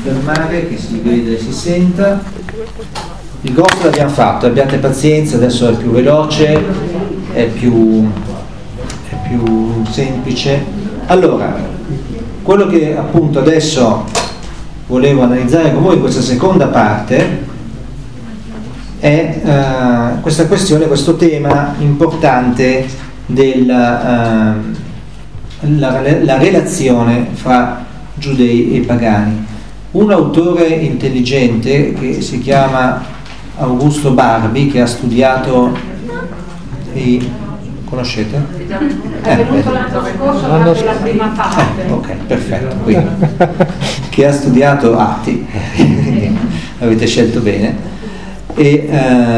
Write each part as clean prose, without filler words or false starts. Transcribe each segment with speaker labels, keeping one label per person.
Speaker 1: fermare, che si vede e si senta. Il grosso l'abbiamo fatto, abbiate pazienza, adesso è più veloce, è più semplice. Allora, quello che appunto adesso volevo analizzare con voi in questa seconda parte è questa questione, questo tema importante della la relazione fra giudei e pagani. Un autore intelligente che si chiama Augusto Barbi, che ha studiato conoscete?
Speaker 2: È venuto l'anno scorso, ha fatto la prima parte.
Speaker 1: Ok, perfetto. Quindi, che ha studiato Atti, avete scelto bene, e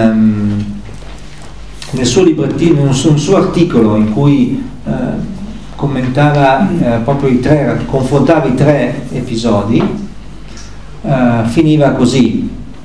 Speaker 1: nel suo librettino, un suo articolo in cui commentava proprio confrontava i tre episodi, finiva così.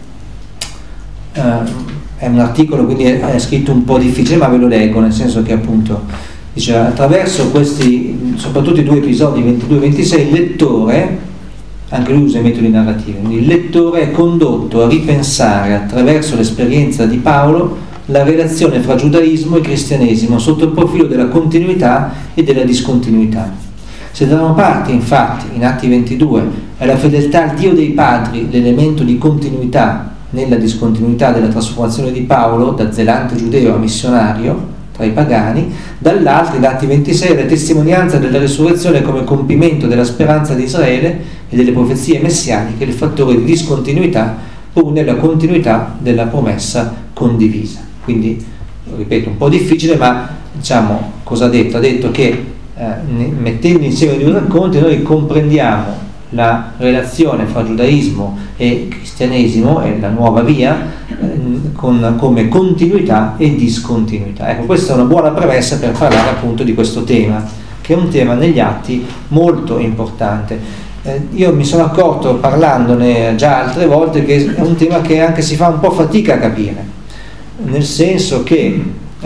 Speaker 1: È un articolo, quindi è scritto un po' difficile, ma ve lo leggo, nel senso che appunto dice: attraverso questi, soprattutto i due episodi 22 e 26, il lettore, anche lui usa i metodi narrativi, il lettore è condotto a ripensare attraverso l'esperienza di Paolo la relazione fra giudaismo e cristianesimo sotto il profilo della continuità e della discontinuità. Se da una parte, infatti, in Atti 22 è la fedeltà al Dio dei padri l'elemento di continuità nella discontinuità della trasformazione di Paolo da zelante giudeo a missionario tra i pagani, dall'altro in Atti 26 è la testimonianza della risurrezione come compimento della speranza di Israele e delle profezie messianiche, il fattore di discontinuità pur nella continuità della promessa condivisa. Quindi, ripeto, un po' difficile, ma diciamo cosa ha detto? Ha detto che mettendo insieme i due racconti noi comprendiamo la relazione fra giudaismo e cristianesimo e la nuova via come continuità e discontinuità. Ecco, questa è una buona premessa per parlare appunto di questo tema, che è un tema negli Atti molto importante. Io mi sono accorto, parlandone già altre volte, che è un tema che anche si fa un po' fatica a capire, nel senso che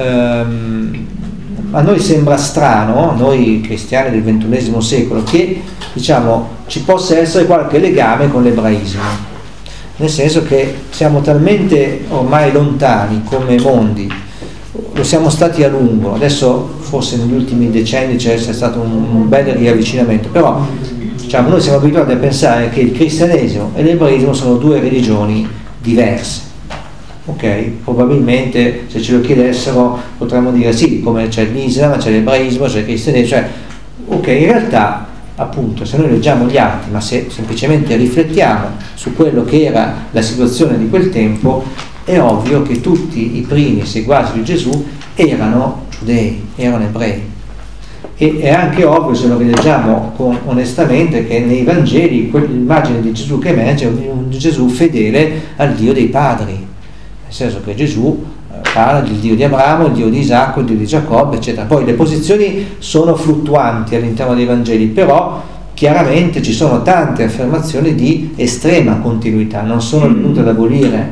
Speaker 1: a noi sembra strano, noi cristiani del XXI secolo, che diciamo ci possa essere qualche legame con l'ebraismo, nel senso che siamo talmente ormai lontani come mondi, lo siamo stati a lungo, adesso forse negli ultimi decenni c'è stato un bel riavvicinamento, però diciamo noi siamo abituati a pensare che il cristianesimo e l'ebraismo sono due religioni diverse. Ok, probabilmente se ce lo chiedessero potremmo dire sì, come c'è l'Islam, c'è l'ebraismo, c'è il cristianesimo, cioè, ok, in realtà appunto se noi leggiamo gli Atti, ma se semplicemente riflettiamo su quello che era la situazione di quel tempo, è ovvio che tutti i primi seguaci di Gesù erano giudei, erano ebrei, e è anche ovvio, se lo rileggiamo onestamente, che nei Vangeli l'immagine di Gesù che emerge è un Gesù fedele al Dio dei padri, nel senso che Gesù parla del Dio di Abramo, il Dio di Isacco, il Dio di Giacobbe, eccetera. Poi le posizioni sono fluttuanti all'interno dei Vangeli, però chiaramente ci sono tante affermazioni di estrema continuità, non sono venute ad abolire,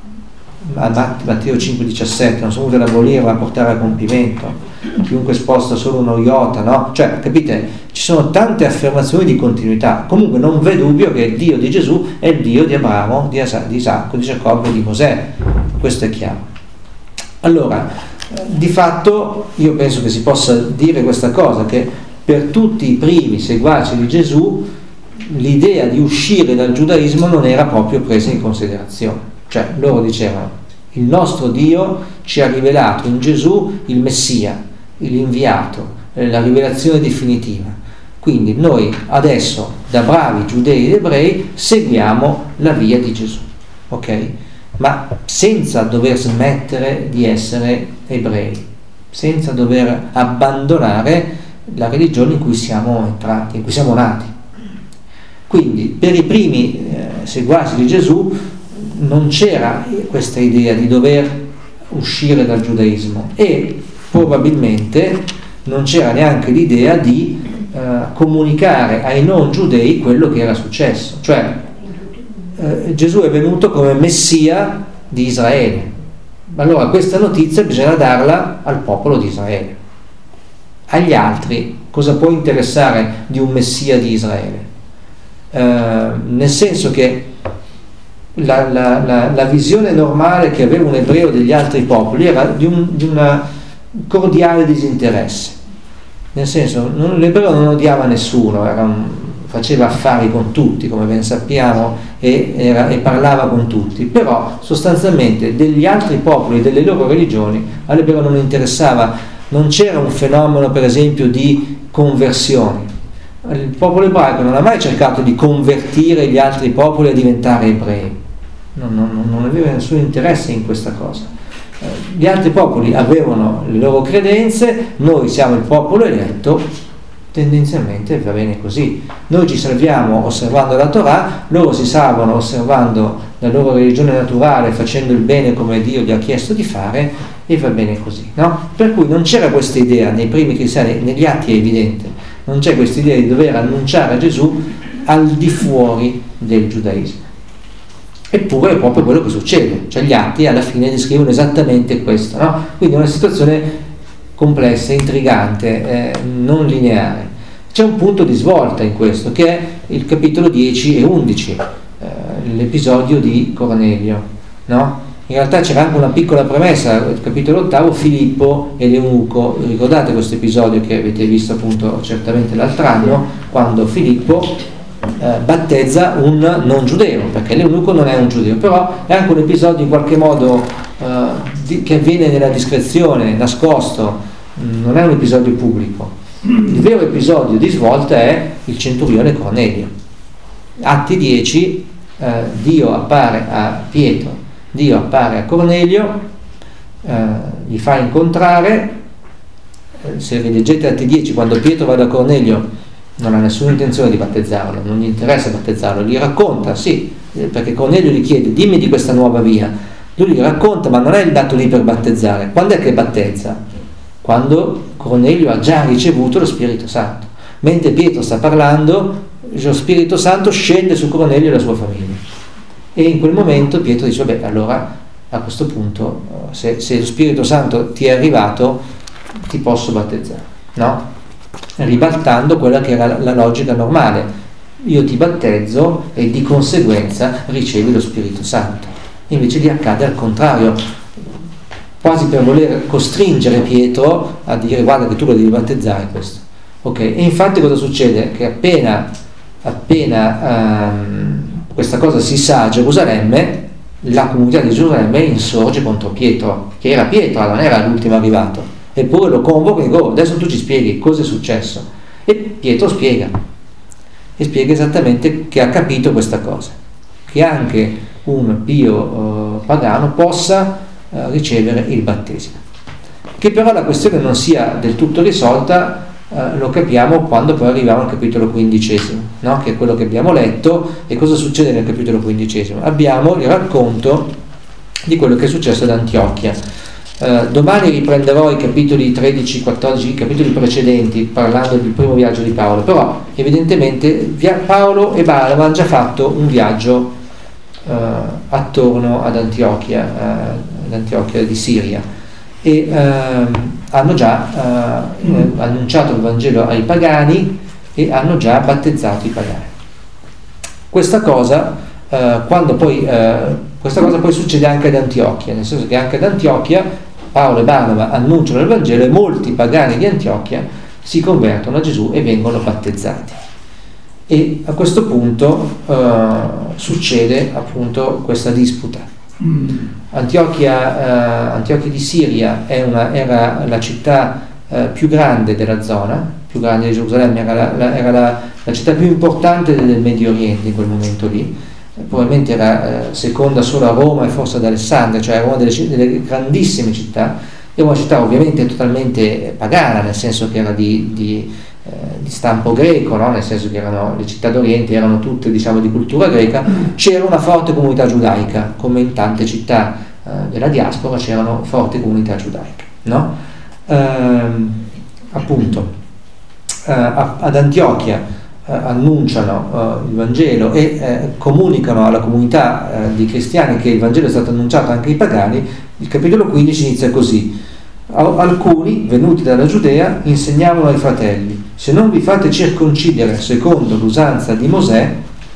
Speaker 1: Matteo 5,17, non sono venute ad abolire ma a portare a compimento, chiunque sposta solo uno iota, no? Cioè, capite, ci sono tante affermazioni di continuità. Comunque non v'è dubbio che il Dio di Gesù è il Dio di Abramo, di Isacco, di Giacobbe e di Mosè, questo è chiaro. Allora, di fatto io penso che si possa dire questa cosa, che per tutti i primi seguaci di Gesù l'idea di uscire dal giudaismo non era proprio presa in considerazione, cioè loro dicevano: il nostro Dio ci ha rivelato in Gesù il Messia, l'inviato, la rivelazione definitiva, quindi noi adesso da bravi giudei ed ebrei seguiamo la via di Gesù, ok? Ma senza dover smettere di essere ebrei, senza dover abbandonare la religione in cui siamo entrati, in cui siamo nati. Quindi per i primi seguaci di Gesù non c'era questa idea di dover uscire dal giudaismo, e probabilmente non c'era neanche l'idea di comunicare ai non giudei quello che era successo, cioè Gesù è venuto come Messia di Israele. Allora questa notizia bisogna darla al popolo di Israele. Agli altri cosa può interessare di un Messia di Israele? nel senso che la visione normale che aveva un ebreo degli altri popoli era di un cordiale disinteresse, nel senso l'ebreo non odiava nessuno, faceva affari con tutti, come ben sappiamo, e parlava con tutti, però sostanzialmente degli altri popoli, delle loro religioni, all'ebreo non interessava, non c'era un fenomeno per esempio di conversioni. Il popolo ebraico non ha mai cercato di convertire gli altri popoli a diventare ebrei, non aveva nessun interesse in questa cosa. Gli altri popoli avevano le loro credenze, noi siamo il popolo eletto, tendenzialmente va bene così. Noi ci salviamo osservando la Torah, loro si salvano osservando la loro religione naturale, facendo il bene come Dio gli ha chiesto di fare, e va bene così, no? Per cui non c'era questa idea nei primi cristiani, negli atti è evidente, non c'è questa idea di dover annunciare a Gesù al di fuori del giudaismo. Eppure è proprio quello che succede, cioè gli atti alla fine descrivono esattamente questo, no? Quindi è una situazione complessa, intrigante, non lineare. C'è un punto di svolta in questo, che è il capitolo 10 e 11, l'episodio di Cornelio, no? In realtà c'era anche una piccola premessa, il capitolo 8, Filippo e l'eunuco. Ricordate questo episodio che avete visto appunto certamente l'altro anno, quando Filippo battezza un non giudeo, perché l'eunuco non è un giudeo, però è anche un episodio in qualche modo che avviene nella discrezione, nascosto, non è un episodio pubblico. Il vero episodio di svolta è il centurione Cornelio. Atti 10, Dio appare a Pietro, Dio appare a Cornelio, gli fa incontrare. Se rileggete Atti 10, quando Pietro va da Cornelio non ha nessuna intenzione di battezzarlo, non gli interessa battezzarlo, gli racconta, sì, perché Cornelio gli chiede dimmi di questa nuova via, lui gli racconta, ma non è dato lì per battezzare. Quando è che battezza? Quando Cornelio ha già ricevuto lo Spirito Santo, mentre Pietro sta parlando, lo Spirito Santo scende su Cornelio e la sua famiglia, e in quel momento Pietro dice beh, allora a questo punto se lo Spirito Santo ti è arrivato ti posso battezzare, no? Ribaltando quella che era la logica normale, io ti battezzo e di conseguenza ricevi lo Spirito Santo. Invece lì accade al contrario, quasi per voler costringere Pietro a dire guarda che tu lo devi battezzare questo, ok? E infatti cosa succede? Che appena questa cosa si sa a Gerusalemme, la comunità di Gerusalemme insorge contro Pietro, che era Pietro, non era l'ultimo arrivato. Eppure lo convoca e dico adesso tu ci spieghi cosa è successo, e Pietro spiega esattamente che ha capito questa cosa, che anche un pio pagano possa ricevere il battesimo. Che però la questione non sia del tutto risolta lo capiamo quando poi arriviamo al capitolo 15, no? Che è quello che abbiamo letto. E cosa succede nel capitolo 15? Abbiamo il racconto di quello che è successo ad Antiochia. Domani riprenderò i capitoli 13-14, i capitoli precedenti, parlando del primo viaggio di Paolo, però evidentemente Paolo e Barnaba hanno già fatto un viaggio attorno ad Antiochia di Siria, e hanno già annunciato il Vangelo ai pagani e hanno già battezzato i pagani. Questa cosa poi succede anche ad Antiochia, nel senso che anche ad Antiochia Paolo e Barnaba annunciano il Vangelo e molti pagani di Antiochia si convertono a Gesù e vengono battezzati. E a questo punto succede appunto questa disputa. Antiochia di Siria era la città più grande della zona, più grande di Gerusalemme, era la città più importante del Medio Oriente in quel momento lì. Probabilmente era seconda solo a Roma e forse ad Alessandria, cioè era una delle grandissime città. È una città ovviamente totalmente pagana, nel senso che era di stampo greco, no? Nel senso che le città d'Oriente erano tutte, diciamo, di cultura greca. C'era una forte comunità giudaica, come in tante città della diaspora c'erano forti comunità giudaiche, no? Ad Antiochia annunciano il Vangelo e comunicano alla comunità di cristiani che il Vangelo è stato annunciato anche ai pagani. Il capitolo 15 inizia così: alcuni venuti dalla Giudea insegnavano ai fratelli: se non vi fate circoncidere secondo l'usanza di Mosè,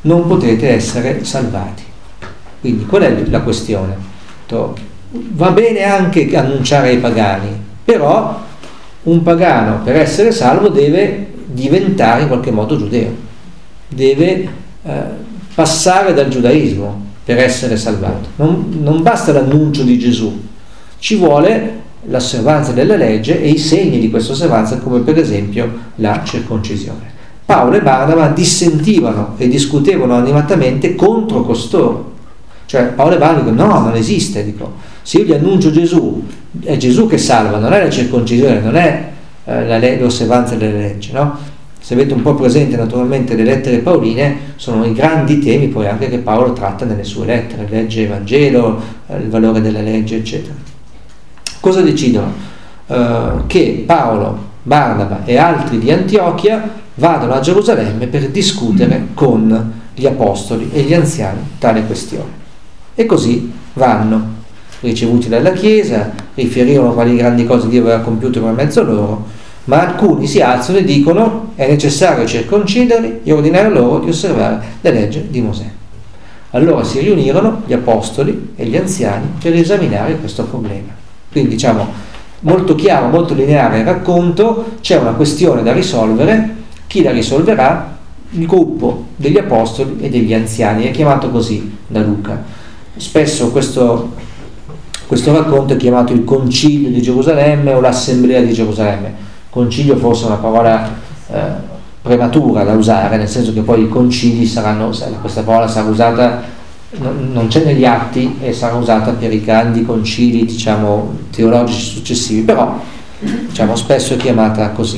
Speaker 1: non potete essere salvati. Quindi qual è la questione? Va bene anche annunciare ai pagani, però un pagano per essere salvo deve diventare in qualche modo giudeo, deve passare dal giudaismo per essere salvato. Non basta l'annuncio di Gesù, ci vuole l'osservanza della legge e i segni di questa osservanza, come per esempio la circoncisione. Paolo e Barnaba dissentivano e discutevano animatamente contro costoro. Cioè Paolo e Barnaba dicono: no, non esiste. Dico, se io gli annuncio Gesù, è Gesù che salva, non è la circoncisione, non è l'osservanza delle leggi, no? Se avete un po' presente naturalmente le lettere pauline, sono i grandi temi poi anche che Paolo tratta nelle sue lettere, legge e Vangelo, il valore della legge, eccetera. Cosa decidono? Che Paolo, Barnaba e altri di Antiochia vadano a Gerusalemme per discutere con gli apostoli e gli anziani tale questione. E così vanno, ricevuti dalla Chiesa, riferirono quali grandi cose Dio aveva compiuto per mezzo loro, ma alcuni si alzano e dicono: è necessario circonciderli e ordinare loro di osservare la legge di Mosè. Allora si riunirono gli apostoli e gli anziani per esaminare questo problema. Quindi diciamo molto chiaro, molto lineare il racconto, c'è una questione da risolvere, chi la risolverà? Il gruppo degli apostoli e degli anziani, è chiamato così da Luca. Spesso questo racconto è chiamato il concilio di Gerusalemme o l'assemblea di Gerusalemme. Concilio forse è una parola prematura da usare, nel senso che poi i concili saranno, questa parola sarà usata, non c'è negli atti e sarà usata per i grandi concili, diciamo, teologici successivi, però diciamo spesso è chiamata così.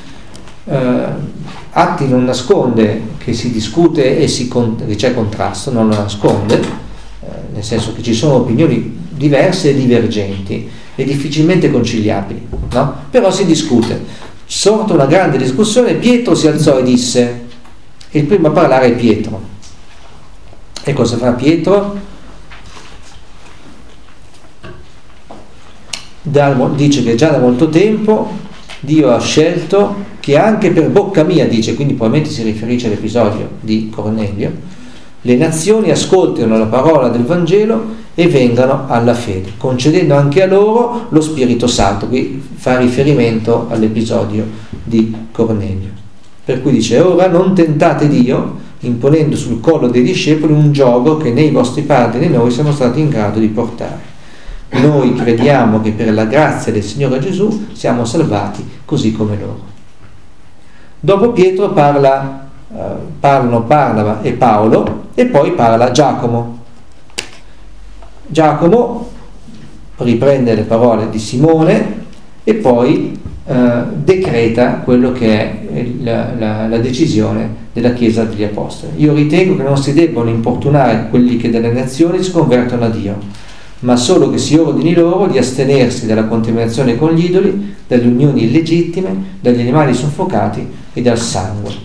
Speaker 1: Atti non nasconde che si discute e che c'è contrasto, non lo nasconde, nel senso che ci sono opinioni diverse e divergenti e difficilmente conciliabili, no? Però si discute. Sorta una grande discussione, Pietro si alzò e disse, e il primo a parlare è Pietro. E cosa fa Pietro? Dice che già da molto tempo Dio ha scelto che anche per bocca mia, dice, quindi probabilmente si riferisce all'episodio di Cornelio, le nazioni ascoltino la parola del Vangelo e vengano alla fede, concedendo anche a loro lo Spirito Santo. Qui fa riferimento all'episodio di Cornelio. Per cui dice: ora non tentate Dio, imponendo sul collo dei discepoli un giogo che né i vostri padri né noi siamo stati in grado di portare. Noi crediamo che per la grazia del Signore Gesù siamo salvati così come loro. Dopo Pietro parlano Barnaba e Paolo, e poi parla Giacomo. Giacomo riprende le parole di Simone e poi decreta quello che è la decisione della Chiesa degli Apostoli. Io ritengo che non si debbano importunare quelli che dalle nazioni si convertono a Dio, ma solo che si ordini loro di astenersi dalla contaminazione con gli idoli, dalle unioni illegittime, dagli animali soffocati e dal sangue.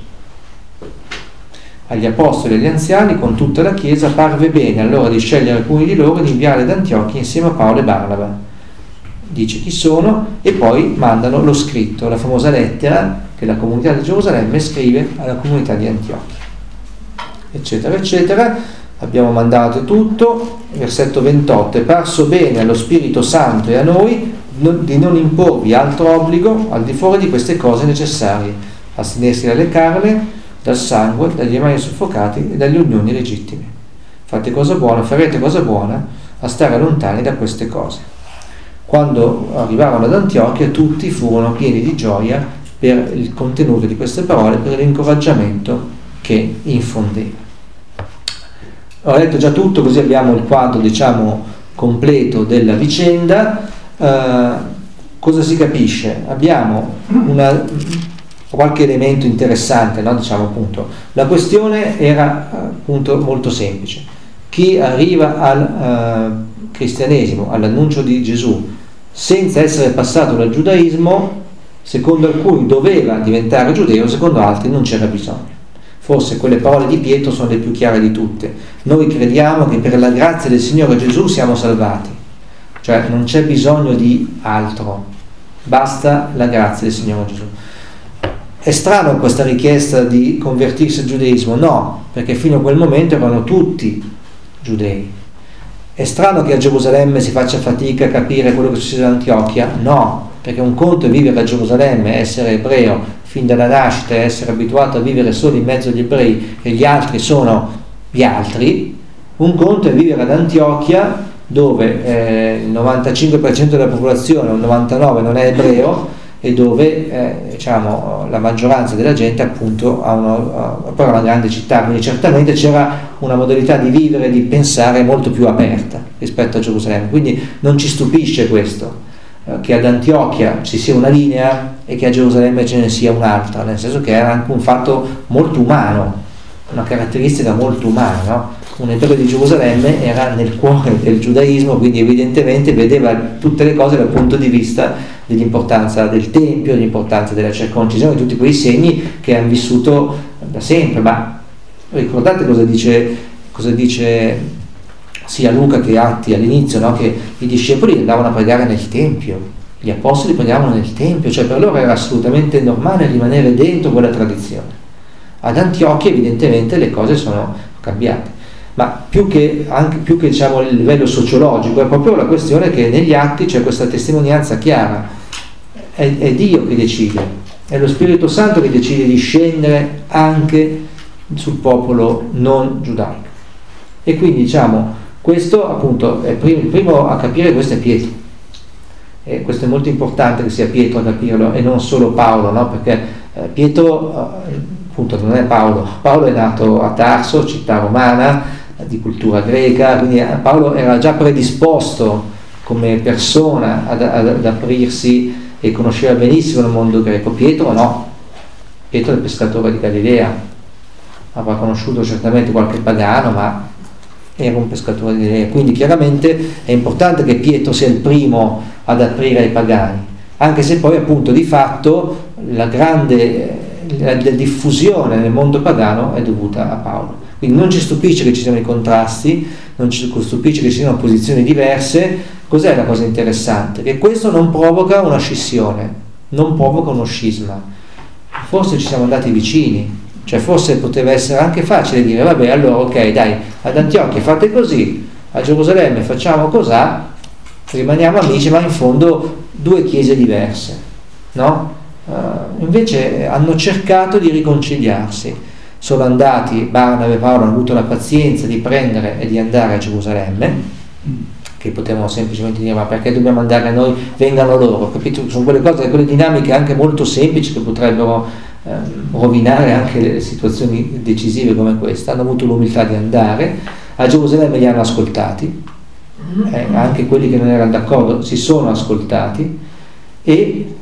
Speaker 1: Agli apostoli e agli anziani, con tutta la Chiesa, parve bene allora di scegliere alcuni di loro e di inviarli ad Antiochia insieme a Paolo e Barnaba. Dice chi sono e poi mandano lo scritto, la famosa lettera che la comunità di Gerusalemme scrive alla comunità di Antiochia, eccetera eccetera. Abbiamo mandato tutto. Versetto 28: è parso bene allo Spirito Santo e a noi di non imporvi altro obbligo al di fuori di queste cose necessarie: astenersi dalle carne, dal sangue, dagli animali soffocati e dalle unioni legittime. Farete cosa buona a stare lontani da queste cose. Quando arrivarono ad Antiochia tutti furono pieni di gioia per il contenuto di queste parole, per l'incoraggiamento che infondeva. Ho detto già tutto, così abbiamo il quadro, diciamo, completo della vicenda. Cosa si capisce? Abbiamo qualche elemento interessante, no? Diciamo appunto, la questione era appunto molto semplice. Chi arriva al cristianesimo, all'annuncio di Gesù, senza essere passato dal giudaismo, secondo alcuni doveva diventare giudeo, secondo altri non c'era bisogno. Forse quelle parole di Pietro sono le più chiare di tutte. Noi crediamo che per la grazia del Signore Gesù siamo salvati, cioè non c'è bisogno di altro, basta la grazia del Signore Gesù. È strano questa richiesta di convertirsi al giudaismo? No, perché fino a quel momento erano tutti giudei. È strano che a Gerusalemme si faccia fatica a capire quello che succede ad Antiochia? No, perché un conto è vivere a Gerusalemme, essere ebreo fin dalla nascita, essere abituato a vivere solo in mezzo agli ebrei e gli altri sono gli altri. Un conto è vivere ad Antiochia, dove il 95% della popolazione, o il 99% non è ebreo, e dove diciamo, la maggioranza della gente appunto poi è una grande città, quindi certamente c'era una modalità di vivere, di pensare molto più aperta rispetto a Gerusalemme. Quindi non ci stupisce questo, che ad Antiochia ci sia una linea e che a Gerusalemme ce ne sia un'altra, nel senso che era anche un fatto molto umano, una caratteristica molto umana, no? Un ebreo di Gerusalemme era nel cuore del giudaismo, quindi evidentemente vedeva tutte le cose dal punto di vista dell'importanza del Tempio, dell'importanza della circoncisione, tutti quei segni che hanno vissuto da sempre. Ma ricordate cosa dice sia Luca che Atti all'inizio, no? Che i discepoli andavano a pregare nel Tempio, gli apostoli pregavano nel Tempio, cioè per loro era assolutamente normale rimanere dentro quella tradizione. Ad Antiochia evidentemente le cose sono cambiate. Ma più che diciamo il livello sociologico è proprio la questione che negli atti c'è questa testimonianza chiara, è Dio che decide, è lo Spirito Santo che decide di scendere anche sul popolo non giudaico. E quindi diciamo questo appunto è il primo a capire, questo è Pietro, e questo è molto importante che sia Pietro a capirlo e non solo Paolo, no? Perché Pietro appunto non è Paolo è nato a Tarso, città romana di cultura greca, quindi Paolo era già predisposto come persona ad aprirsi e conosceva benissimo il mondo greco. Pietro no, Pietro è il pescatore di Galilea, avrà conosciuto certamente qualche pagano, ma era un pescatore di Galilea, quindi chiaramente è importante che Pietro sia il primo ad aprire ai pagani, anche se poi appunto di fatto la diffusione nel mondo pagano è dovuta a Paolo. Quindi non ci stupisce che ci siano i contrasti, non ci stupisce che ci siano posizioni diverse. Cos'è la cosa interessante? Che questo non provoca una scissione, non provoca uno scisma. Forse ci siamo andati vicini, cioè forse poteva essere anche facile dire vabbè, allora ok, dai, ad Antiochia fate così, a Gerusalemme facciamo cosà, rimaniamo amici, ma in fondo due chiese diverse, no? Invece hanno cercato di riconciliarsi. Sono andati, Barnaba e Paolo hanno avuto la pazienza di prendere e di andare a Gerusalemme, che potevano semplicemente dire ma perché dobbiamo andare noi, vengano loro, capito? Sono quelle cose, quelle dinamiche anche molto semplici che potrebbero rovinare anche le situazioni decisive come questa. Hanno avuto l'umiltà di andare a Gerusalemme, li hanno ascoltati, anche quelli che non erano d'accordo si sono ascoltati e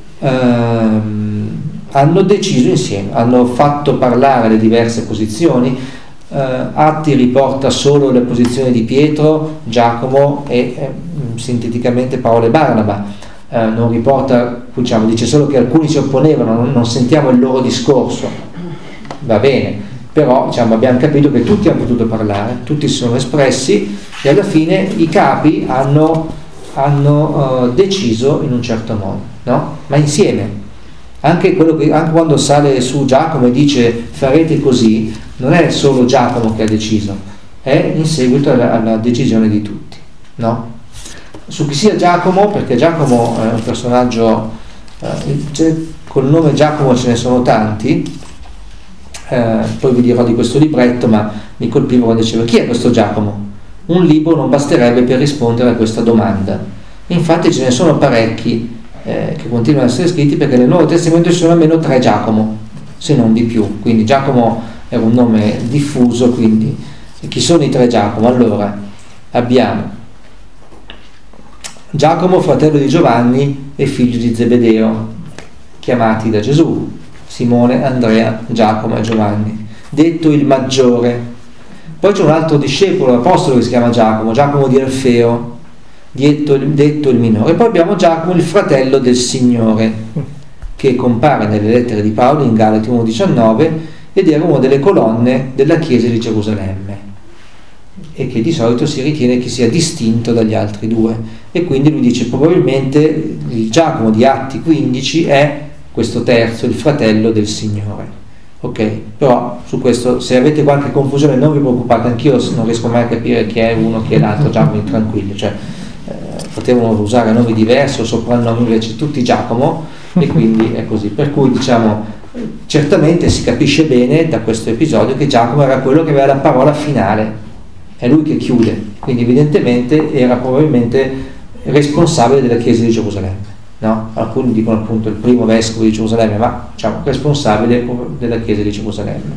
Speaker 1: hanno deciso insieme, hanno fatto parlare le diverse posizioni. Atti riporta solo le posizioni di Pietro, Giacomo e sinteticamente Paolo e Barnaba, non riporta, diciamo, dice solo che alcuni si opponevano, non sentiamo il loro discorso, va bene, però diciamo, abbiamo capito che tutti hanno potuto parlare, tutti si sono espressi e alla fine i capi hanno deciso in un certo modo, no? Ma insieme. Anche quando sale su Giacomo e dice farete così, non è solo Giacomo che ha deciso, è in seguito alla decisione di tutti, no? Su chi sia Giacomo, perché Giacomo è un personaggio, col nome Giacomo ce ne sono tanti, poi vi dirò di questo libretto, ma mi colpiva quando dicevo chi è questo Giacomo? Un libro non basterebbe per rispondere a questa domanda. Infatti ce ne sono parecchi che continuano ad essere scritti, perché nel Nuovo Testamento ci sono almeno 3 Giacomo, se non di più, quindi Giacomo era un nome diffuso. Quindi chi sono i 3 Giacomo? Allora abbiamo Giacomo, fratello di Giovanni e figlio di Zebedeo, chiamati da Gesù, Simone, Andrea, Giacomo e Giovanni, detto il maggiore. Poi c'è un altro discepolo, apostolo, che si chiama Giacomo di Alfeo, detto il minore. E poi abbiamo Giacomo, il fratello del Signore, che compare nelle lettere di Paolo in Galati 1,19 ed era una delle colonne della chiesa di Gerusalemme e che di solito si ritiene che sia distinto dagli altri 2, e quindi lui dice probabilmente il Giacomo di Atti 15 è questo terzo, il fratello del Signore. Ok, però su questo, se avete qualche confusione non vi preoccupate, anch'io non riesco mai a capire chi è uno, chi è l'altro, Giacomo, tranquilli, cioè potevano usare nomi diversi o soprannomi, invece tutti Giacomo, e quindi è così. Per cui diciamo, certamente si capisce bene da questo episodio che Giacomo era quello che aveva la parola finale, è lui che chiude, quindi evidentemente era probabilmente responsabile della chiesa di Gerusalemme. No? Alcuni dicono appunto il primo vescovo di Gerusalemme, ma diciamo responsabile della chiesa di Gerusalemme.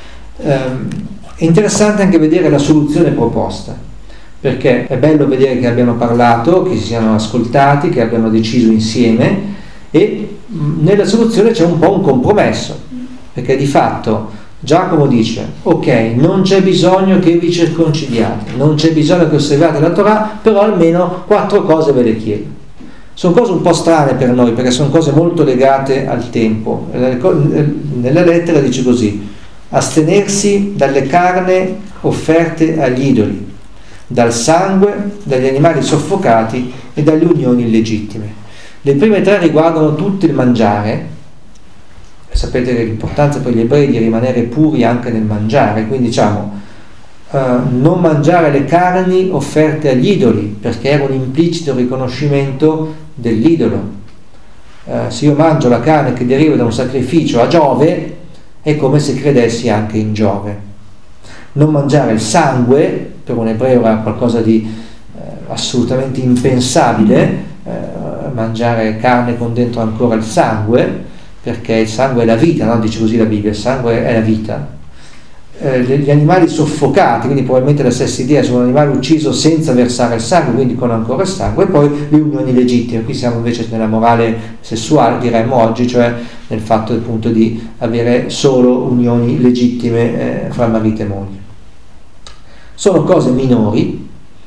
Speaker 1: È interessante anche vedere la soluzione proposta, perché è bello vedere che abbiano parlato, che si siano ascoltati, che abbiano deciso insieme, e nella soluzione c'è un po' un compromesso, perché di fatto Giacomo dice: ok, non c'è bisogno che vi circoncidiate, non c'è bisogno che osserviate la Torah, però almeno 4 cose ve le chiedo. Sono cose un po' strane per noi, perché sono cose molto legate al tempo. Nella lettera dice così: astenersi dalle carne offerte agli idoli, dal sangue, dagli animali soffocati e dalle unioni illegittime. Le prime 3 riguardano tutto il mangiare. Sapete che l'importanza per gli ebrei di rimanere puri anche nel mangiare, quindi diciamo non mangiare le carni offerte agli idoli, perché era un implicito riconoscimento dell'idolo. Se io mangio la carne che deriva da un sacrificio a Giove, è come se credessi anche in Giove. Non mangiare il sangue, per un ebreo era qualcosa di assolutamente impensabile, mangiare carne con dentro ancora il sangue, perché il sangue è la vita, no? Dice così la Bibbia, il sangue è la vita. Gli animali soffocati, quindi probabilmente la stessa idea, sono un animale ucciso senza versare il sangue, quindi con ancora il sangue, e poi le unioni legittime. Qui siamo invece nella morale sessuale, diremmo oggi, cioè nel fatto appunto di avere solo unioni legittime fra marito e moglie. Sono cose minori,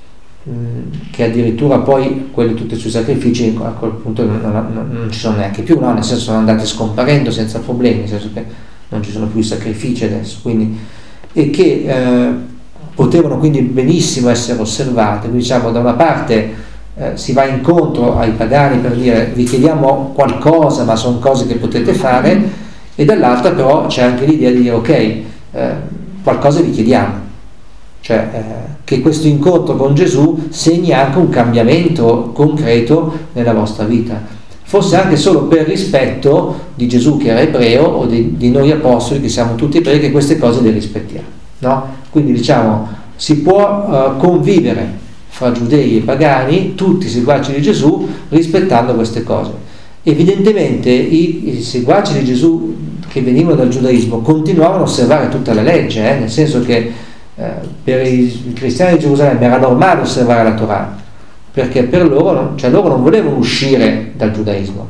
Speaker 1: che addirittura poi quelle tutte sui sacrifici a quel punto non ci sono neanche più, no? Nel senso sono andate scomparendo senza problemi, nel senso che non ci sono più i sacrifici adesso, quindi, e che potevano quindi benissimo essere osservate. Quindi diciamo, da una parte si va incontro ai pagani per dire: vi chiediamo qualcosa, ma sono cose che potete fare, e dall'altra però c'è anche l'idea di dire: ok, qualcosa vi chiediamo, cioè che questo incontro con Gesù segni anche un cambiamento concreto nella vostra vita, forse anche solo per rispetto di Gesù che era ebreo, o di noi apostoli che siamo tutti ebrei, che queste cose le rispettiamo, no? Quindi diciamo, si può convivere fra giudei e pagani, tutti seguaci di Gesù, rispettando queste cose. Evidentemente i seguaci di Gesù che venivano dal giudaismo continuavano a osservare tutta la legge, nel senso che per i cristiani di Gerusalemme era normale osservare la Torah, perché per loro, cioè loro non volevano uscire dal giudaismo,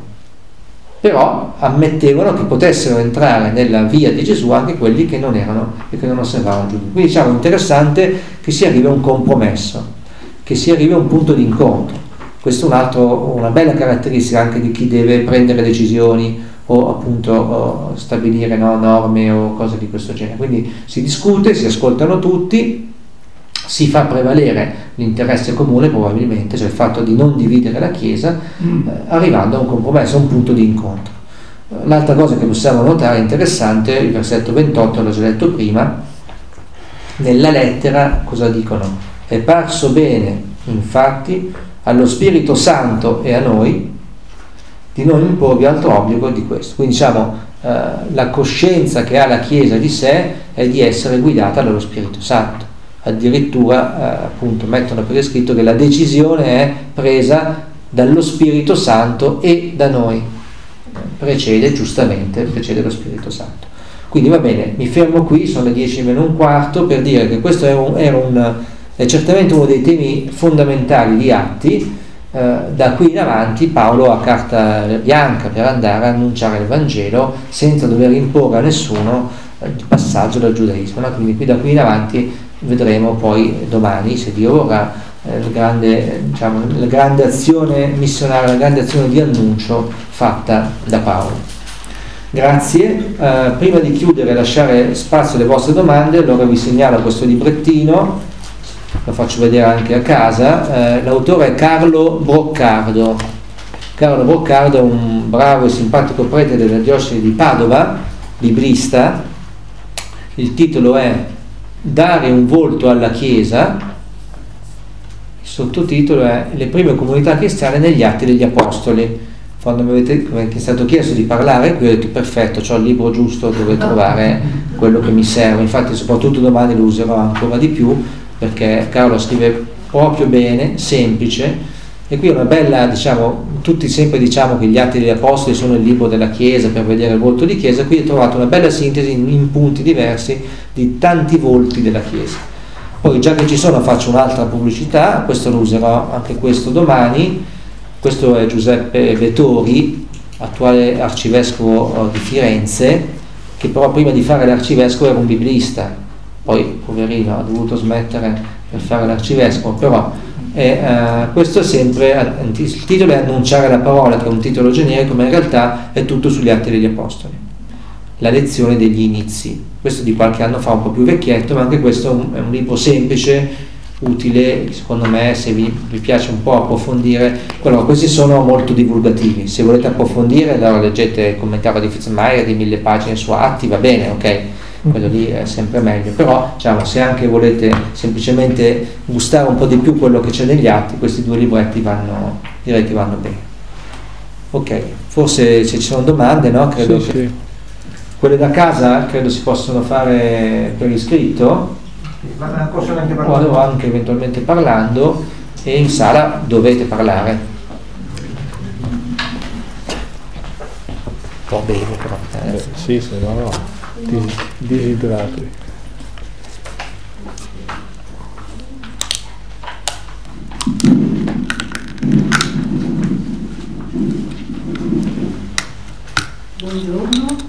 Speaker 1: però ammettevano che potessero entrare nella via di Gesù anche quelli che non erano e che non osservavano il giudaismo. Quindi diciamo interessante che si arrivi a un compromesso, che si arrivi a un punto di incontro. Questo è una bella caratteristica anche di chi deve prendere decisioni o appunto stabilire, no, norme o cose di questo genere. Quindi si discute, si ascoltano tutti, si fa prevalere l'interesse comune, probabilmente, cioè il fatto di non dividere la Chiesa, arrivando a un compromesso, a un punto di incontro. L'altra cosa che possiamo notare interessante, il versetto 28, l'ho già letto prima, nella lettera cosa dicono? È parso bene, infatti, allo Spirito Santo e a noi di non imporvi altro obbligo di questo. Quindi diciamo, la coscienza che ha la Chiesa di sé è di essere guidata dallo Spirito Santo. Addirittura appunto mettono per iscritto che la decisione è presa dallo Spirito Santo e da noi, precede lo Spirito Santo. Quindi va bene, mi fermo qui, sono le 10:45, per dire che questo è certamente uno dei temi fondamentali di Atti. Da qui in avanti Paolo ha carta bianca per andare a annunciare il Vangelo senza dover imporre a nessuno il passaggio dal giudaismo, no? Quindi da qui in avanti vedremo poi domani, se Dio vorrà, la grande azione missionaria, la grande azione di annuncio fatta da Paolo. Grazie. Prima di chiudere e lasciare spazio alle vostre domande, allora vi segnalo questo librettino, lo faccio vedere anche a casa. L'autore è Carlo Broccardo, Carlo Boccardo è un bravo e simpatico prete della diocesi di Padova, librista. Il titolo è Dare un volto alla Chiesa, il sottotitolo è Le prime comunità cristiane negli Atti degli Apostoli. Quando mi è stato chiesto di parlare qui ho detto perfetto, c'ho il libro giusto dove trovare quello che mi serve, infatti soprattutto domani lo userò ancora di più perché Carlo scrive proprio bene, semplice, e qui è una bella, tutti sempre diciamo che gli Atti degli Apostoli sono il libro della Chiesa per vedere il volto di Chiesa, qui ho trovato una bella sintesi in punti diversi di tanti volti della Chiesa. Poi già che ci sono faccio un'altra pubblicità, questo lo userò anche questo domani. Questo è Giuseppe Vettori, attuale arcivescovo di Firenze, che però prima di fare l'arcivescovo era un biblista, poi poverino ha dovuto smettere per fare l'arcivescovo, però questo è sempre, il titolo è Annunciare la parola, che è un titolo generico, ma in realtà è tutto sugli Atti degli Apostoli, la lezione degli inizi. Questo di qualche anno fa, un po' più vecchietto, ma anche questo è un libro semplice, utile, secondo me, se vi piace un po' approfondire. Allora, questi sono molto divulgativi, se volete approfondire allora leggete il commentario di Fitzmaier di 1000 pagine su Atti, va bene, ok, quello lì è sempre meglio, però se anche volete semplicemente gustare un po' di più quello che c'è negli Atti, questi due libretti direi che vanno bene. Ok, forse se ci sono domande, no? Credo
Speaker 3: sì,
Speaker 1: che
Speaker 3: sì.
Speaker 1: Quelle da casa credo si possono fare per iscritto o anche eventualmente parlando, e in sala dovete parlare. Va bene però.
Speaker 3: Sì, se no disidrati.
Speaker 4: Buongiorno.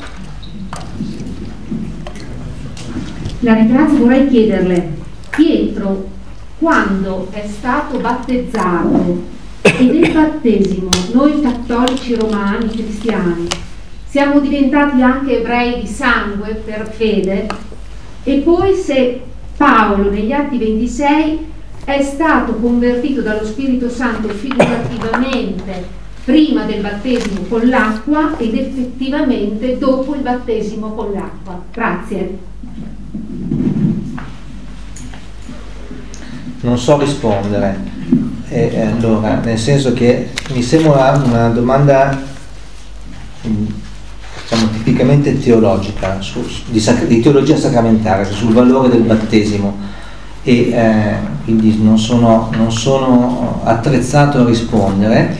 Speaker 4: La ringrazio, vorrei chiederle, Pietro, quando è stato battezzato e del battesimo noi cattolici romani cristiani siamo diventati anche ebrei di sangue per fede, e poi se Paolo negli Atti 26 è stato convertito dallo Spirito Santo figurativamente prima del battesimo con l'acqua ed effettivamente dopo il battesimo con l'acqua. Grazie.
Speaker 1: Non so rispondere, allora, nel senso che mi sembra una domanda tipicamente teologica, di teologia sacramentale, sul valore del battesimo, e quindi non sono attrezzato a rispondere.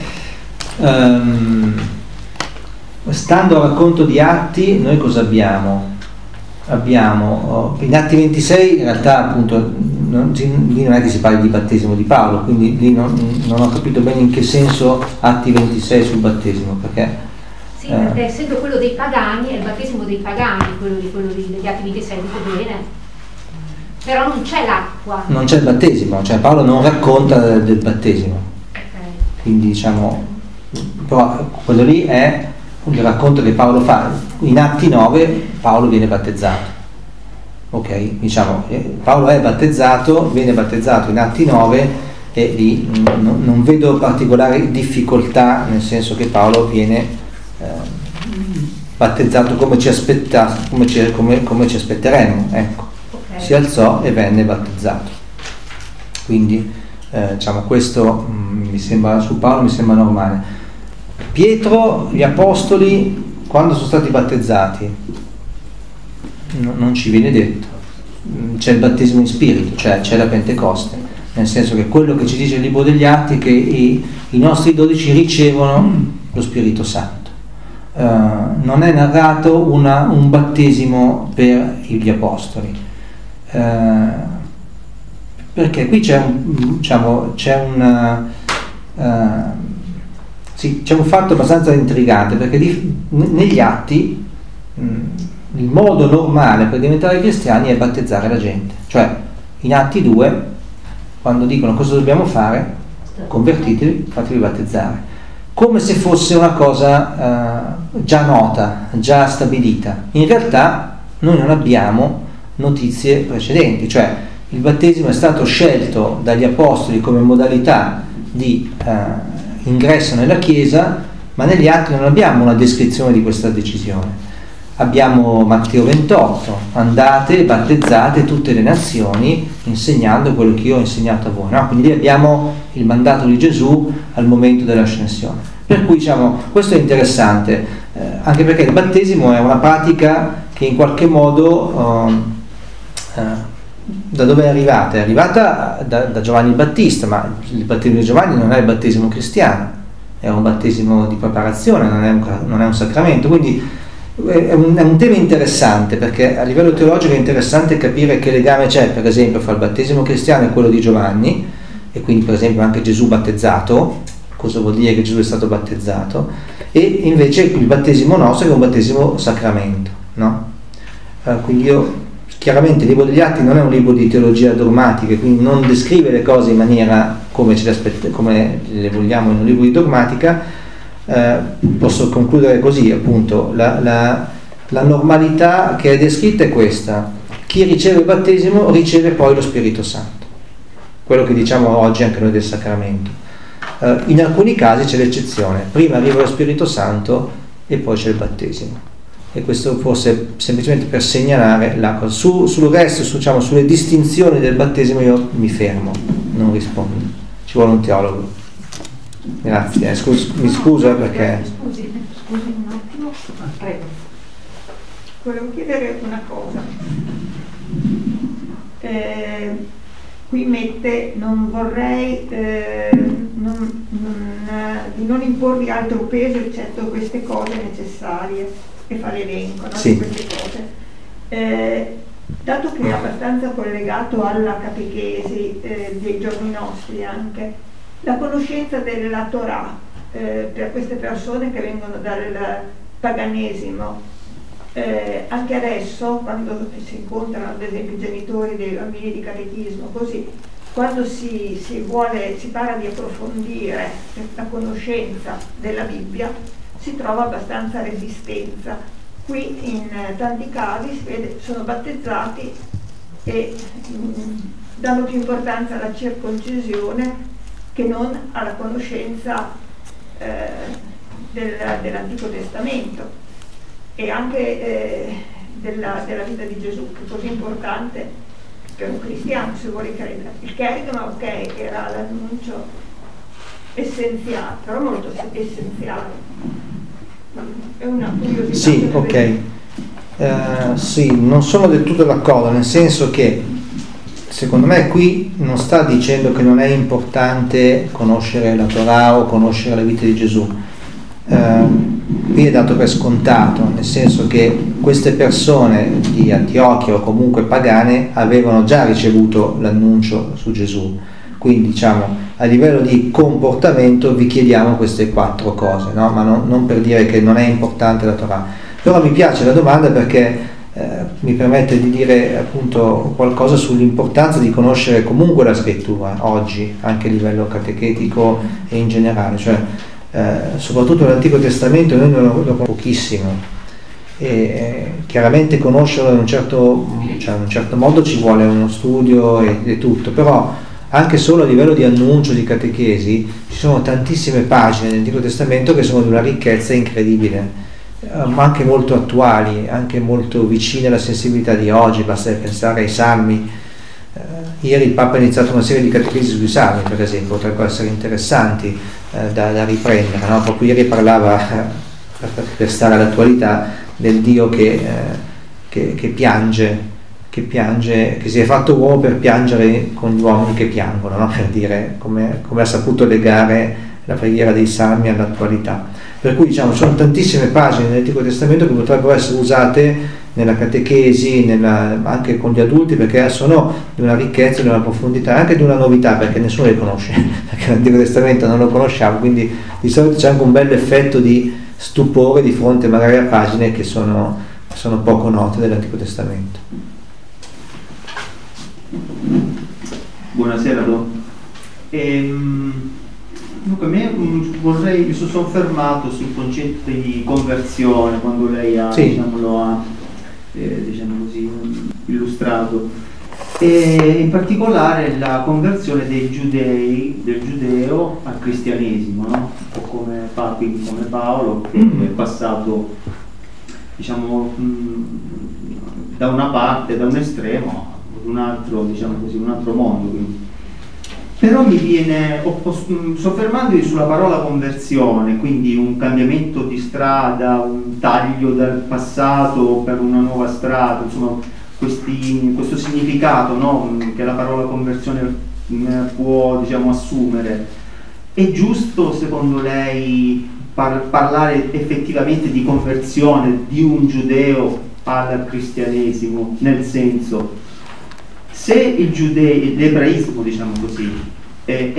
Speaker 1: Stando al racconto di Atti, noi cosa abbiamo? Abbiamo in Atti 26, in realtà appunto lì non è che si parla di battesimo di Paolo, quindi lì non ho capito bene in che senso Atti 26 sul battesimo, perché
Speaker 4: sì, perché essendo quello dei pagani è il battesimo dei pagani, quello degli Atti 26, dico bene, però non c'è l'acqua,
Speaker 1: non c'è il battesimo, cioè Paolo non racconta del battesimo,
Speaker 4: okay.
Speaker 1: Quindi però quello lì è il racconto che Paolo fa. In Atti 9 Paolo viene battezzato, ok? Paolo è battezzato, viene battezzato in Atti 9, e lì non vedo particolari difficoltà, nel senso che Paolo viene battezzato come ci aspetteremmo, ecco. Okay. Si alzò e venne battezzato, quindi questo mi sembra, su Paolo mi sembra normale. Pietro, gli apostoli, quando sono stati battezzati non ci viene detto, c'è il battesimo in spirito, cioè c'è la Pentecoste, nel senso che quello che ci dice il libro degli Atti è che i nostri 12 ricevono lo Spirito Santo. Non è narrato un battesimo per gli apostoli, perché qui c'è un fatto abbastanza intrigante, perché negli Atti il modo normale per diventare cristiani è battezzare la gente, cioè in Atti 2 quando dicono cosa dobbiamo fare, convertitevi, fatevi battezzare, come se fosse una cosa già nota, già stabilita. In realtà noi non abbiamo notizie precedenti, cioè il battesimo è stato scelto dagli apostoli come modalità di ingresso nella Chiesa, ma negli atti non abbiamo una descrizione di questa decisione. Abbiamo Matteo 28, andate e battezzate tutte le nazioni insegnando quello che io ho insegnato a voi, no? Quindi lì abbiamo il mandato di Gesù al momento dell'ascensione. Per cui questo è interessante, anche perché il battesimo è una pratica che in qualche modo da dove è arrivata? È arrivata da Giovanni il Battista, ma il battesimo di Giovanni non è il battesimo cristiano, è un battesimo di preparazione, non è un sacramento, quindi è un tema interessante, perché a livello teologico è interessante capire che legame c'è, per esempio, fra il battesimo cristiano e quello di Giovanni, e quindi per esempio anche Gesù battezzato, cosa vuol dire che Gesù è stato battezzato, e invece il battesimo nostro che è un battesimo sacramento, no? Quindi chiaramente il libro degli Atti non è un libro di teologia dogmatica, quindi non descrive le cose in maniera come le vogliamo in un libro di dogmatica. Posso concludere così, appunto, la normalità che è descritta è questa: chi riceve il battesimo riceve poi lo Spirito Santo, quello che diciamo oggi anche noi del sacramento. In alcuni casi c'è l'eccezione, prima arriva lo Spirito Santo e poi c'è il battesimo, e questo forse semplicemente per segnalare la cosa. Sul resto, sulle distinzioni del battesimo io mi fermo, non rispondo, ci vuole un teologo. Grazie, mi scuso perché...
Speaker 2: Scusi un attimo, prego.
Speaker 5: Volevo chiedere una cosa. Qui mette: non vorrei di non imporvi altro peso eccetto queste cose necessarie, e fa l'elenco, no,
Speaker 1: sì,
Speaker 5: di queste cose. Dato che è abbastanza collegato alla catechesi dei giorni nostri anche, la conoscenza della Torah per queste persone che vengono dal paganesimo, anche adesso quando si incontrano ad esempio i genitori dei bambini di catechismo, così quando si parla di approfondire la conoscenza della Bibbia si trova abbastanza resistenza. Qui in tanti casi si vede sono battezzati e danno più importanza alla circoncisione che non alla conoscenza dell'Antico Testamento e anche della vita di Gesù, che è così importante per un cristiano se vuole credere. Il Kerigma, ok, era l'annuncio essenziale, però molto essenziale. È una curiosità.
Speaker 1: Sì, ok. Sì, non sono del tutto d'accordo, nel senso che secondo me qui non sta dicendo che non è importante conoscere la Torah o conoscere la vita di Gesù. Qui è dato per scontato, nel senso che queste persone di Antiochia o comunque pagane avevano già ricevuto l'annuncio su Gesù, quindi diciamo a livello di comportamento vi chiediamo queste 4 cose, no? Ma non per dire che non è importante la Torah. Però mi piace la domanda perché mi permette di dire appunto qualcosa sull'importanza di conoscere comunque la scrittura oggi, anche a livello catechetico e in generale, cioè soprattutto l'Antico Testamento noi lo conosciamo pochissimo e chiaramente conoscerlo in un certo modo ci vuole uno studio e tutto, però anche solo a livello di annuncio, di catechesi, ci sono tantissime pagine nell'Antico Testamento che sono di una ricchezza incredibile, ma anche molto attuali, anche molto vicine alla sensibilità di oggi. Basta pensare ai Salmi. Ieri il Papa ha iniziato una serie di catechesi sui Salmi, per esempio, potrebbero essere interessanti da riprendere, no? Proprio ieri parlava, per stare all'attualità, del Dio che piange, che si è fatto uomo per piangere con gli uomini che piangono, no? Per dire come ha saputo legare la preghiera dei Salmi all'attualità. Per cui diciamo ci sono tantissime pagine nell'Antico Testamento che potrebbero essere usate nella catechesi, anche con gli adulti, perché sono di una ricchezza, di una profondità, anche di una novità, perché nessuno le conosce, perché l'Antico Testamento non lo conosciamo, quindi di solito c'è anche un bel effetto di stupore di fronte magari a pagine che sono poco note dell'Antico Testamento.
Speaker 6: Buonasera, Dunque, mi sono soffermato sul concetto di conversione quando lei ha,
Speaker 1: sì,
Speaker 6: diciamo così, illustrato. e in particolare la conversione dei giudei, del giudeo al cristianesimo, no? Un po' come Paolo, che è passato, diciamo, da una parte, da un estremo ad un altro, diciamo così, un altro mondo. Quindi. Però mi viene, soffermandomi sulla parola conversione, quindi un cambiamento di strada, un taglio dal passato per una nuova strada, insomma questo significato, no, che la parola conversione può, diciamo, assumere. È giusto secondo lei parlare effettivamente di conversione di un giudeo al cristianesimo, nel senso, se l'ebraismo, diciamo così, è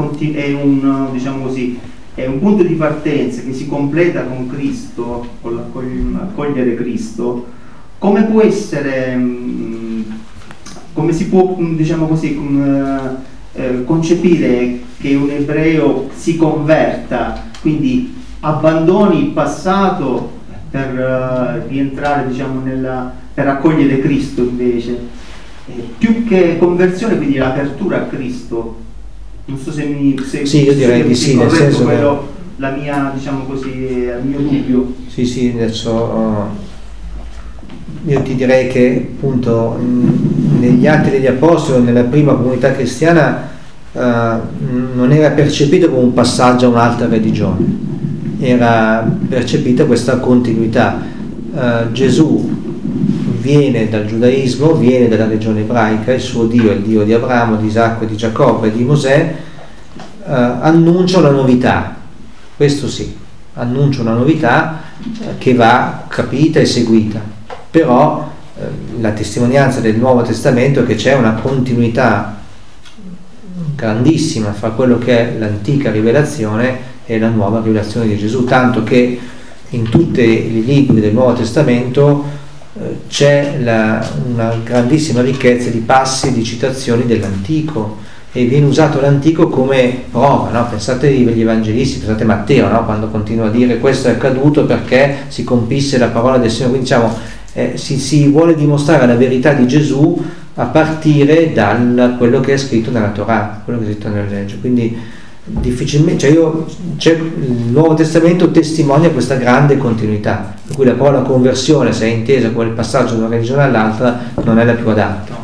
Speaker 6: un punto di partenza che si completa con Cristo, con l'accogliere Cristo, come può essere, come si può, diciamo così, concepire che un ebreo si converta, quindi abbandoni il passato per rientrare, diciamo, per accogliere Cristo invece? Più che conversione, quindi l'apertura a Cristo. Non so se
Speaker 1: sì, io direi di sì, nel senso
Speaker 6: quello, la mia, diciamo così, il mio dubbio.
Speaker 1: Sì, adesso io ti direi che appunto negli Atti degli Apostoli, nella prima comunità cristiana, non era percepito come un passaggio a un'altra religione, era percepita questa continuità. Gesù viene dal giudaismo, viene dalla regione ebraica, il suo Dio è il Dio di Abramo, di Isacco, di Giacobbe e di Mosè, annuncia una novità, questo sì, annuncia una novità che va capita e seguita, però la testimonianza del Nuovo Testamento è che c'è una continuità grandissima fra quello che è l'antica rivelazione e la nuova rivelazione di Gesù, tanto che in tutti i libri del Nuovo Testamento c'è una grandissima ricchezza di passi, di citazioni dell'Antico, e viene usato l'Antico come prova, no? Pensate agli evangelisti, pensate a Matteo, no? Quando continua a dire questo è accaduto perché si compisse la parola del Signore, quindi diciamo si vuole dimostrare la verità di Gesù a partire da quello che è scritto nella Torah, quello che è scritto nella legge, quindi difficilmente, il Nuovo Testamento testimonia questa grande continuità, per cui la parola conversione, se è intesa come il passaggio da una religione all'altra, non è la più adatta.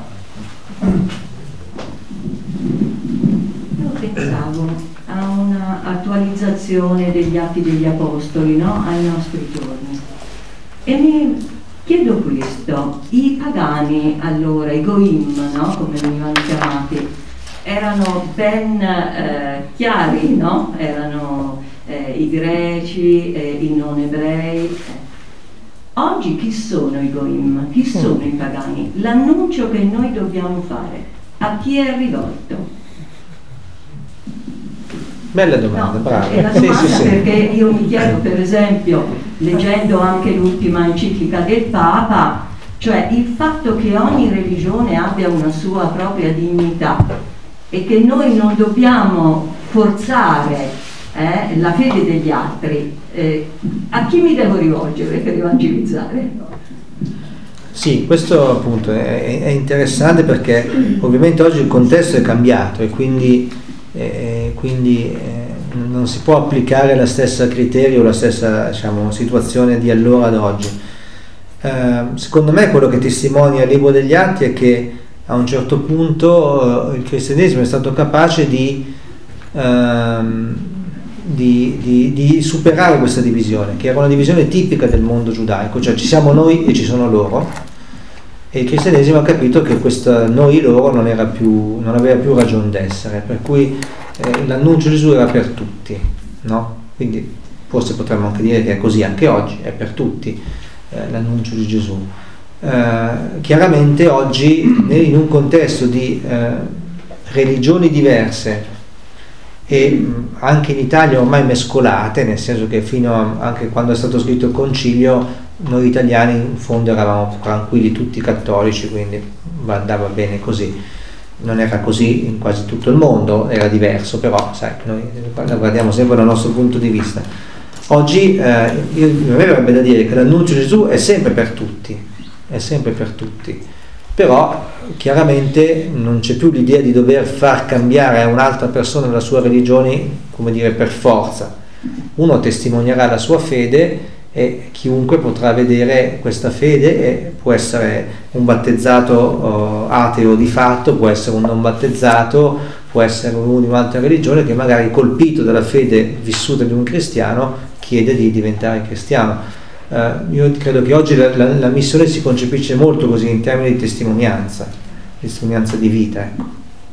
Speaker 7: Io pensavo a una attualizzazione degli Atti degli Apostoli, no? Ai nostri giorni, e mi chiedo questo: i pagani allora, i goim, no? Come venivano chiamati, erano ben chiari, no? Erano i greci, i non ebrei. Oggi chi sono i goim? Chi sono i pagani? L'annuncio che noi dobbiamo fare, a chi è rivolto?
Speaker 1: Bella domanda,
Speaker 7: No,
Speaker 1: brava.
Speaker 7: è la domanda
Speaker 1: Sì.
Speaker 7: perché io mi chiedo, per esempio, leggendo anche l'ultima enciclica del Papa, cioè il fatto che ogni religione abbia una sua propria dignità e che noi non dobbiamo forzare la fede degli altri, a chi mi devo rivolgere per evangelizzare?
Speaker 1: Sì, questo appunto è interessante, perché ovviamente oggi il contesto è cambiato e quindi non si può applicare la stessa criterio, la stessa, diciamo, situazione di allora ad oggi. Secondo me quello che testimonia il libro degli Atti è che a un certo punto il cristianesimo è stato capace di superare questa divisione, che era una divisione tipica del mondo giudaico, cioè ci siamo noi e ci sono loro, e il cristianesimo ha capito che questo noi-loro non aveva più ragione d'essere, per cui l'annuncio di Gesù era per tutti, no? Quindi forse potremmo anche dire che è così anche oggi, è per tutti l'annuncio di Gesù. Chiaramente oggi, in un contesto di religioni diverse e anche in Italia ormai mescolate, nel senso che anche quando è stato scritto il concilio, noi italiani in fondo eravamo tranquilli, tutti cattolici, quindi andava bene così. Non era così in quasi tutto il mondo, era diverso, però sai, noi guardiamo sempre dal nostro punto di vista. Oggi mi verrebbe da dire che l'annuncio di Gesù è sempre per tutti, Però chiaramente non c'è più l'idea di dover far cambiare a un'altra persona la sua religione, come dire, per forza. Uno testimonierà la sua fede e chiunque potrà vedere questa fede, e può essere un battezzato ateo di fatto, può essere un non battezzato, può essere uno di un'altra religione che magari, colpito dalla fede vissuta di un cristiano, chiede di diventare cristiano. Io credo che oggi la missione si concepisce molto così, in termini di testimonianza di vita, ecco.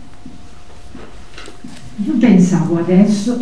Speaker 8: Io pensavo adesso,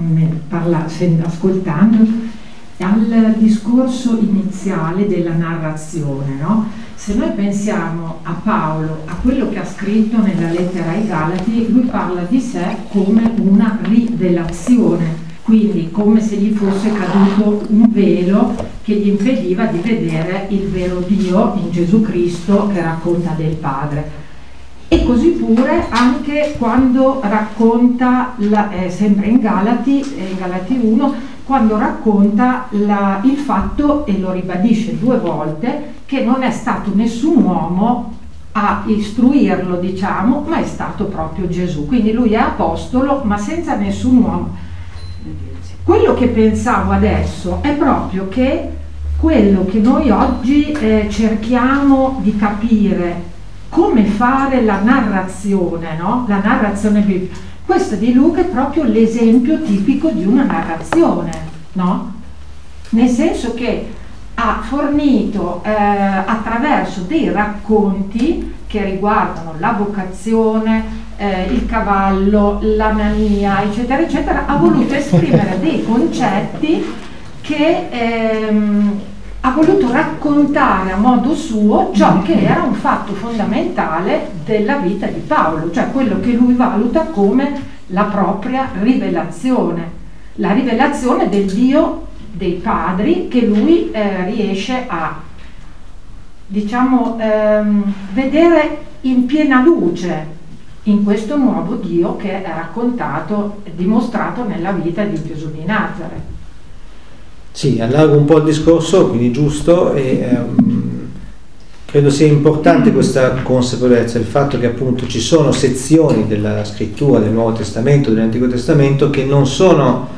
Speaker 8: ascoltando, al discorso iniziale della narrazione, no? Se noi pensiamo a Paolo, a quello che ha scritto nella lettera ai Galati, lui parla di sé come una rivelazione, quindi come se gli fosse caduto un velo che gli impediva di vedere il vero Dio in Gesù Cristo che racconta del Padre. E così pure anche quando racconta, sempre in Galati 1, quando racconta il fatto, e lo ribadisce 2 volte, che non è stato nessun uomo a istruirlo, diciamo, ma è stato proprio Gesù. Quindi lui è apostolo, ma senza nessun uomo. Quello che pensavo adesso è proprio che quello che noi oggi cerchiamo di capire, come fare la narrazione, no? La narrazione biblica. Questo di Luca è proprio l'esempio tipico di una narrazione, no? Nel senso che ha fornito attraverso dei racconti che riguardano la vocazione, il cavallo, l'anania, eccetera, eccetera, ha voluto esprimere dei concetti che ha voluto raccontare a modo suo ciò che era un fatto fondamentale della vita di Paolo, cioè quello che lui valuta come la propria rivelazione, la rivelazione del Dio dei padri che lui riesce a, diciamo, vedere in piena luce in questo nuovo Dio che è raccontato e dimostrato nella vita di Gesù di Nazareth.
Speaker 1: Sì, allargo un po' il discorso, quindi giusto, e credo sia importante questa consapevolezza, il fatto che appunto ci sono sezioni della scrittura del Nuovo Testamento, dell'Antico Testamento, che non sono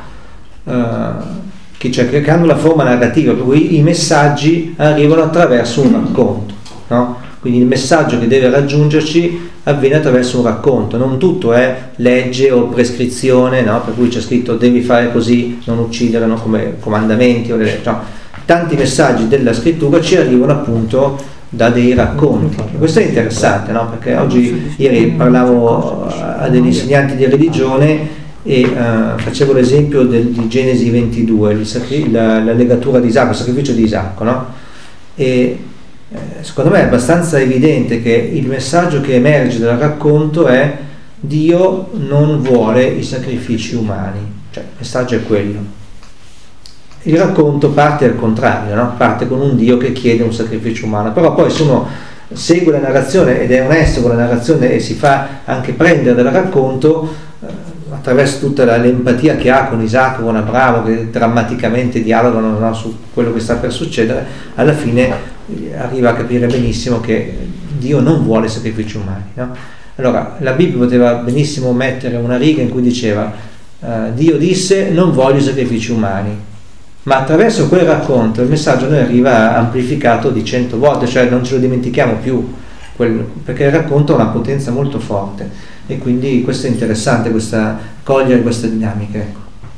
Speaker 1: che hanno la forma narrativa, per cui i messaggi arrivano attraverso un racconto, no? Quindi il messaggio che deve raggiungerci avviene attraverso un racconto, non tutto è legge o prescrizione, no? Per cui c'è scritto devi fare così, non uccidere, no? Come comandamenti, no? Tanti messaggi della scrittura ci arrivano appunto da dei racconti. Questo è interessante, no? Perché ieri parlavo a degli insegnanti di religione e facevo l'esempio di Genesi 22, la legatura di Isacco, il sacrificio di Isacco, no? E secondo me è abbastanza evidente che il messaggio che emerge dal racconto è: Dio non vuole i sacrifici umani, cioè il messaggio è quello. Il racconto parte al contrario, no? Parte con un Dio che chiede un sacrificio umano, però poi se uno segue la narrazione ed è onesto con la narrazione e si fa anche prendere dal racconto, attraverso tutta l'empatia che ha con Isacco, con Abramo, che drammaticamente dialogano, no, su quello che sta per succedere, alla fine arriva a capire benissimo che Dio non vuole sacrifici umani, no? Allora la Bibbia poteva benissimo mettere una riga in cui diceva Dio disse non voglio sacrifici umani, ma attraverso quel racconto il messaggio noi arriva amplificato di 100 volte, cioè non ce lo dimentichiamo più, perché il racconto ha una potenza molto forte. E quindi questo è interessante, cogliere queste dinamiche, ecco.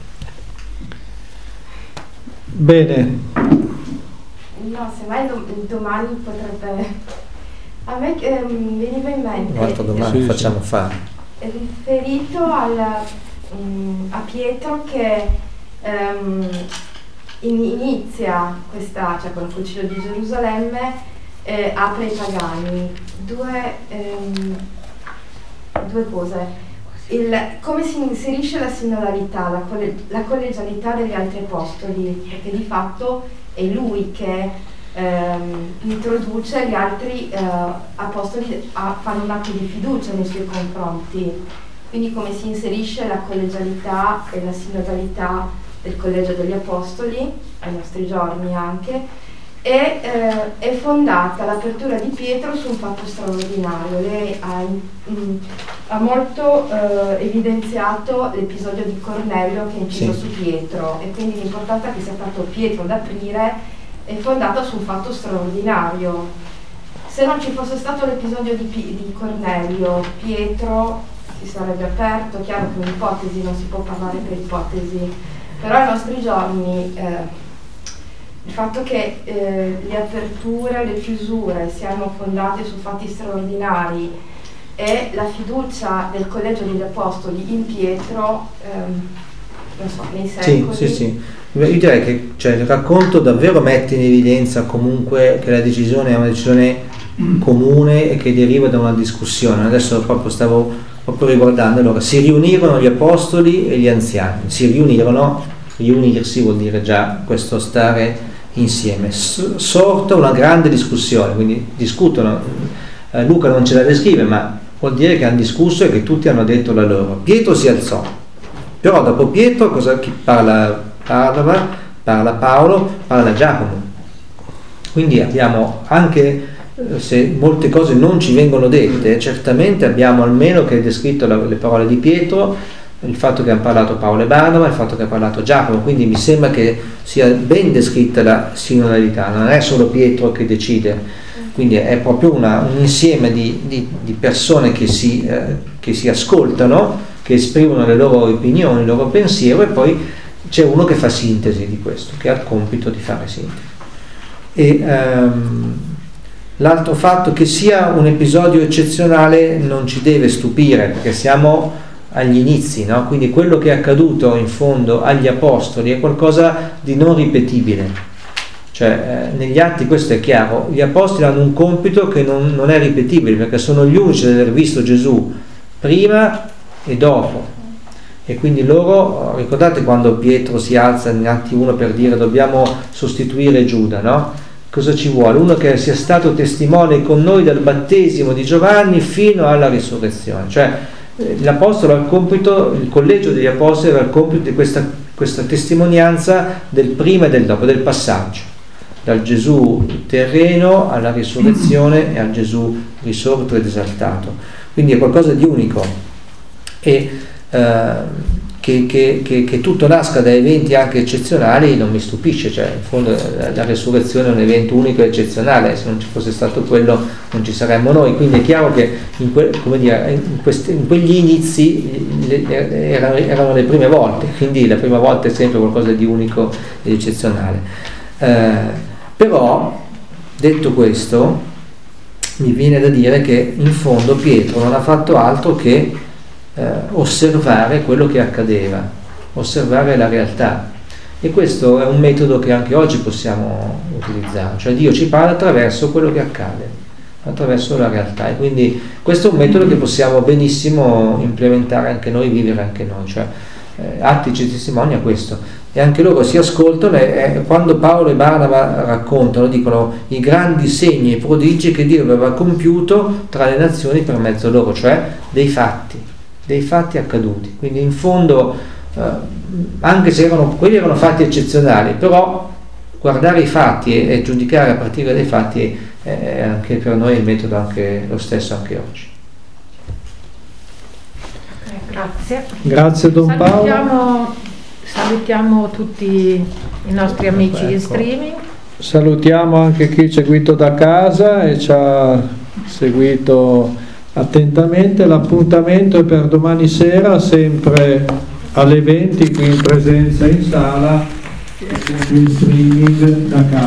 Speaker 3: Bene.
Speaker 9: No, semmai domani potrebbe... A me veniva in mente...
Speaker 1: Un'altra domanda facciamo fare.
Speaker 9: Riferito a Pietro che inizia cioè con il Concilio di Gerusalemme, apre ai pagani. Due cose: come si inserisce la sinodalità, la collegialità degli altri apostoli, perché di fatto è lui che introduce gli altri apostoli fanno un atto di fiducia nei suoi confronti, quindi come si inserisce la collegialità e la sinodalità del collegio degli apostoli ai nostri giorni anche. è fondata l'apertura di Pietro su un fatto straordinario. Lei ha molto evidenziato l'episodio di Cornelio che ha inciso su Pietro, e quindi l'importanza che sia stato Pietro ad aprire è fondata su un fatto straordinario. Se non ci fosse stato l'episodio di Cornelio, Pietro si sarebbe aperto. Chiaro che un'ipotesi non si può parlare per ipotesi, però ai nostri giorni il fatto che le aperture, le chiusure siano fondate su fatti straordinari e la fiducia del Collegio degli Apostoli in Pietro, non so, nei secoli.
Speaker 1: Sì. Io direi che il racconto davvero mette in evidenza comunque che la decisione è una decisione comune e che deriva da una discussione. Adesso proprio stavo riguardando, allora si riunirono gli Apostoli e gli anziani, riunirsi vuol dire già questo stare insieme, sorta una grande discussione, quindi discutono, Luca non ce la descrive, ma vuol dire che hanno discusso e che tutti hanno detto la loro. Pietro si alzò, però dopo Pietro chi parla? Parla Paolo, parla Giacomo. Quindi abbiamo anche, se molte cose non ci vengono dette, certamente abbiamo almeno che è descritto le parole di Pietro, il fatto che hanno parlato Paolo e Barnaba, il fatto che ha parlato Giacomo, quindi mi sembra che sia ben descritta la sinodalità, non è solo Pietro che decide, quindi è proprio un insieme di persone che si ascoltano, che esprimono le loro opinioni, il loro pensiero, e poi c'è uno che fa sintesi di questo, che ha il compito di fare sintesi. E l'altro fatto che sia un episodio eccezionale non ci deve stupire, perché siamo agli inizi, no? Quindi quello che è accaduto in fondo agli Apostoli è qualcosa di non ripetibile, cioè negli Atti questo è chiaro, gli Apostoli hanno un compito che non è ripetibile, perché sono gli unici ad aver visto Gesù prima e dopo, e quindi loro, ricordate quando Pietro si alza in Atti 1 per dire dobbiamo sostituire Giuda, no? Cosa ci vuole? Uno che sia stato testimone con noi dal battesimo di Giovanni fino alla risurrezione, cioè l'Apostolo ha il compito, il Collegio degli Apostoli aveva il compito di questa testimonianza del prima e del dopo, del passaggio dal Gesù terreno alla risurrezione e al Gesù risorto ed esaltato. Quindi è qualcosa di unico, e che tutto nasca da eventi anche eccezionali non mi stupisce, cioè in fondo la resurrezione è un evento unico e eccezionale, se non ci fosse stato quello non ci saremmo noi, quindi è chiaro che in quegli inizi erano le prime volte, quindi la prima volta è sempre qualcosa di unico ed eccezionale. Però detto questo, mi viene da dire che in fondo Pietro non ha fatto altro che osservare quello che accadeva, osservare la realtà, e questo è un metodo che anche oggi possiamo utilizzare, cioè Dio ci parla attraverso quello che accade, attraverso la realtà, e quindi questo è un metodo che possiamo benissimo implementare anche noi, vivere anche noi, cioè Atti ci testimonia questo, e anche loro si ascoltano, e quando Paolo e Barnaba raccontano, dicono i grandi segni e prodigi che Dio aveva compiuto tra le nazioni per mezzo loro, cioè dei fatti accaduti. Quindi in fondo anche se quelli erano fatti eccezionali, però guardare i fatti e giudicare a partire dai fatti è anche per noi il metodo anche lo stesso anche oggi.
Speaker 3: Grazie Don Paolo.
Speaker 2: Salutiamo tutti i nostri amici in streaming.
Speaker 3: Salutiamo anche chi ci ha seguito da casa e ci ha seguito attentamente. L'appuntamento è per domani sera, sempre alle 20, qui in presenza in sala e in streaming da casa.